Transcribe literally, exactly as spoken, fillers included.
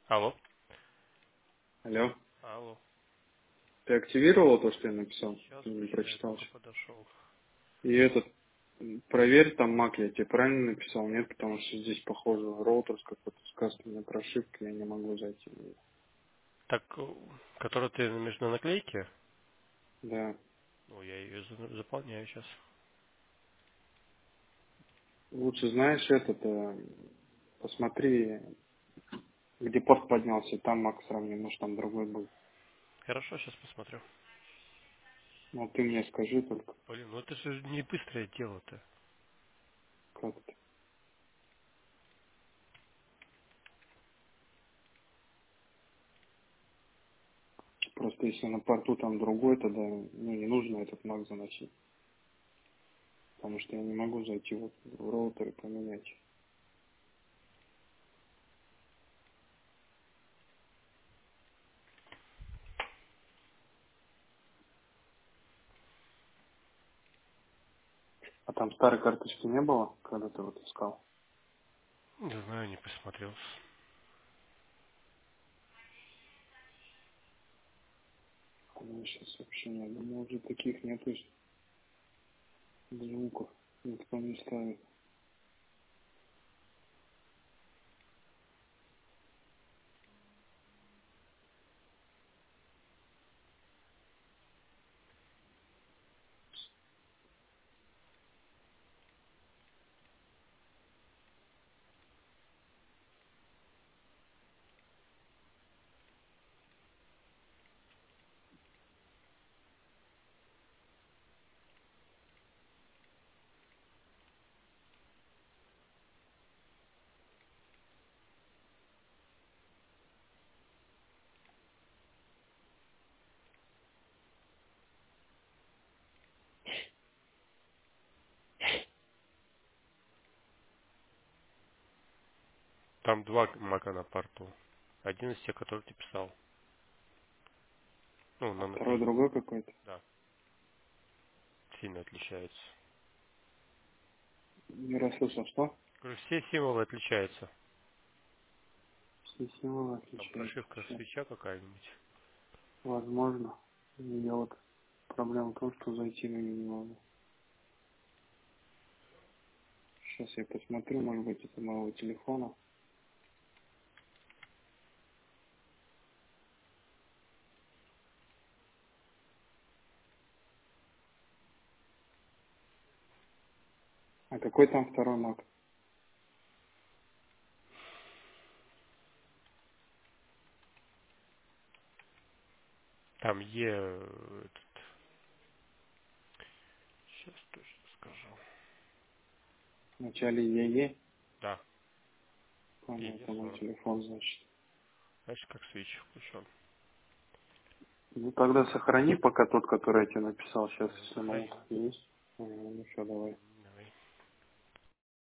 Алло. Алло. Алло. Ты активировал то, что я написал? Сейчас Ты не включаю, прочитал. только подошел. И этот, м, проверь там мак, я тебе правильно написал? Нет, потому что здесь, похоже, роутер с какой-то с кастомной прошивкой, я не могу зайти. Так, э, который ты между наклейки? Да. Ну, я ее за- заполняю сейчас. Лучше, знаешь, этот, э, посмотри, где порт поднялся, там мак сравни, может там другой был. Хорошо, сейчас посмотрю. Ну, ты мне скажи только, Блин, ну это же не быстрое дело-то. как это. Просто если на порту там другой, тогда, ну, не нужно этот мак заносить. Потому что я не могу зайти вот в роутер и поменять. А там старой карточки не было, когда ты вот искал? Не знаю, не посмотрел. У меня сейчас вообще нет. Думаю, уже таких нету звуков. Никто не ставит. Там два мака на порту. Один из тех, который ты писал. Ну, А на второй наклейке. другой какой-то. Да, сильно отличается. Не расслышал, что? Говорю, все символы отличаются. Все символы Там отличаются. прошивка Сейчас. свеча какая-нибудь. Возможно. Я вот проблема в том, что зайти на нее не могу. Сейчас я посмотрю, может быть, это моего телефона. А какой там второй маг? Там Е... э, этот, сейчас точно скажу. В начале ЕЕ. Да, Понял, Е это мой сорок. телефон, значит. Знаешь, как свич включен. Ну тогда сохрани пока тот, который я тебе написал. Сейчас, Я если ноут сохранил. есть. Ага, ну все, давай.